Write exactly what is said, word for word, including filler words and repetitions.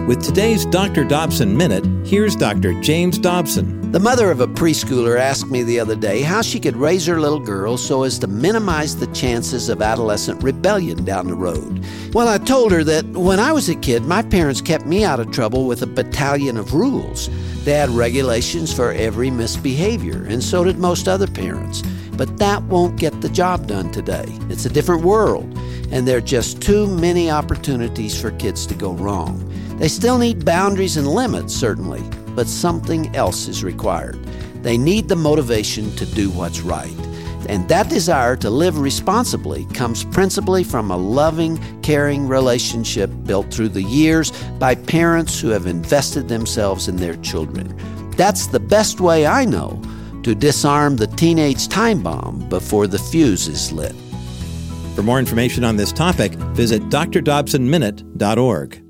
With today's Doctor Dobson Minute, here's Doctor James Dobson. The mother of a preschooler asked me the other day how she could raise her little girl so as to minimize the chances of adolescent rebellion down the road. Well, I told her that when I was a kid, my parents kept me out of trouble with a battalion of rules. They had regulations for every misbehavior, and so did most other parents. But that won't get the job done today. It's a different world, and there are just too many opportunities for kids to go wrong. They still need boundaries and limits, certainly, but something else is required. They need the motivation to do what's right. And that desire to live responsibly comes principally from a loving, caring relationship built through the years by parents who have invested themselves in their children. That's the best way I know to disarm the teenage time bomb before the fuse is lit. For more information on this topic, visit d r dobson minute dot org.